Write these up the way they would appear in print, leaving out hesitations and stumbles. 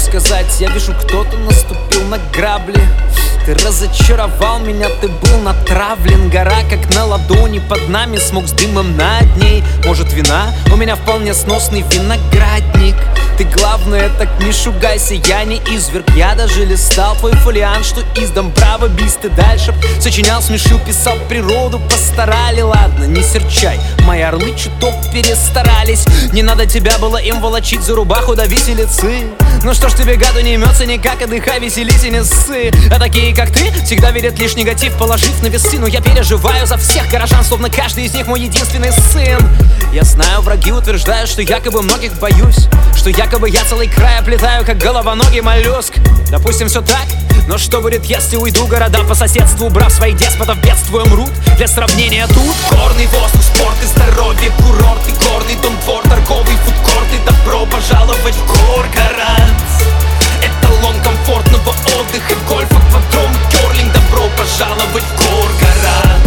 сказать? Я вижу, кто-то наступил на грабли. Ты разочаровал меня, ты был натравлен. Гора как на ладони под нами, смог с дымом над ней. Может, вина? У меня вполне сносный виноградник. Ты, главное, так не шугайся, я не изверг. Я даже листал твой фолиант, что издам. Браво, бис, ты дальше сочинял, смешил, писал природу. Постарали, ладно, не серчай. Мои орлы чуток перестарались. Не надо тебя было им волочить за рубаху до виселицы. Ну что ж тебе, гаду, не имется никак, отдыхай, веселись и не ссы. А такие, как ты, всегда верят лишь негатив, положив на весы. Но я переживаю за всех горожан, словно каждый из них мой единственный сын. Я знаю, враги утверждают, что якобы многих боюсь, что якобы я целый край оплетаю, как головоногий моллюск. Допустим, все так, но что будет, если уйду города по соседству, убрав своих деспотов, бедствуем рут? Для сравнения тут горный воздух, спорт и здоровье, курорт и горный дом, двор, торговый фудкорт. И добро пожаловать в Горгород. Эталон комфортного отдыха, гольф, аквадром, керлинг. Добро пожаловать в Горгород.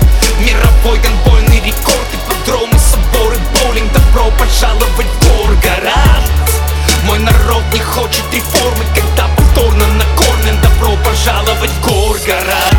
Мировой гандбольный рекорд, ипподромы, соборы, боулинг. Добро пожаловать в Горгород. Мой народ не хочет реформы, когда повторно накормлен. Добро пожаловать в Горгород.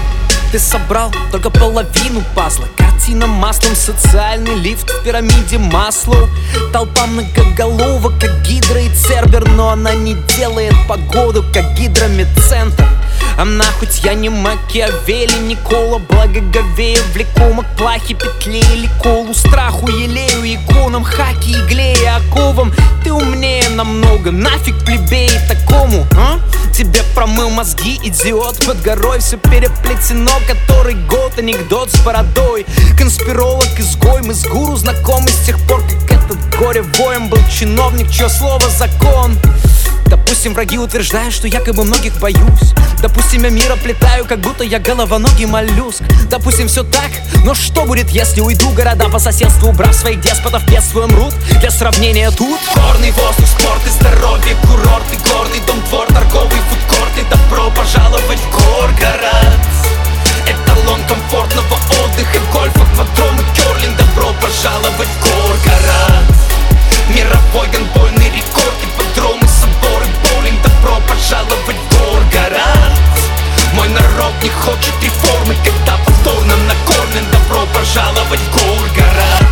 Ты собрал только половину пазла. Картина маслом, социальный лифт в пирамиде Маслоу. Толпа многоголовок, как Гидра и Цербер. Но она не делает погоду, как гидромедцентр. Она хоть я не Макиавелли, Никола, Благоговея, влекома к плахе, петле или колу, страху, елею, иконам, хаки, игле и оковам. Ты умнее намного, нафиг плебей такому, а? Тебе промыл мозги, идиот, под горой все переплетено. Который год анекдот с бородой. Конспиролог, изгой, мы с гуру знакомы с тех пор, как этот горе-воем был чиновник, чье слово закон. Допустим, враги утверждают, что якобы многих боюсь. Допустим, я мир оплетаю, как будто я головоногий моллюск. Допустим, все так, но что будет, если уйду города по соседству, убрав своих деспотов, бедствуем рут? Для сравнения тут горный воздух, спорт и здоровье, курорт и горный дом, двор, торговый фудкорт. И добро пожаловать в Горгород. Эталон комфортного отдыха, гольф, аквадром и керлинг. Добро пожаловать в Горгород. Мировой гандбольный рекорд, ипподромы, соборы, боулинг. Добро пожаловать в Горгород. Мой народ не хочет реформы, когда повторно накормлен. Добро пожаловать в Горгород.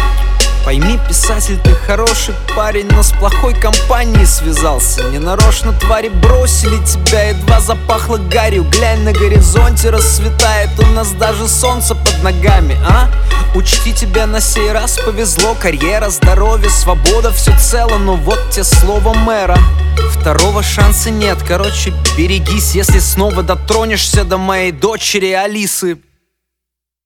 Пойми, писатель, ты хороший парень, но с плохой компанией связался. Ненарочно твари бросили тебя, едва запахло гарью. Глянь, на горизонте рассветает, у нас даже солнце под ногами, а? Учти, тебе на сей раз повезло. Карьера, здоровье, свобода, все цело, но вот те слово мэра. Второго шанса нет, короче, берегись, если снова дотронешься до моей дочери Алисы.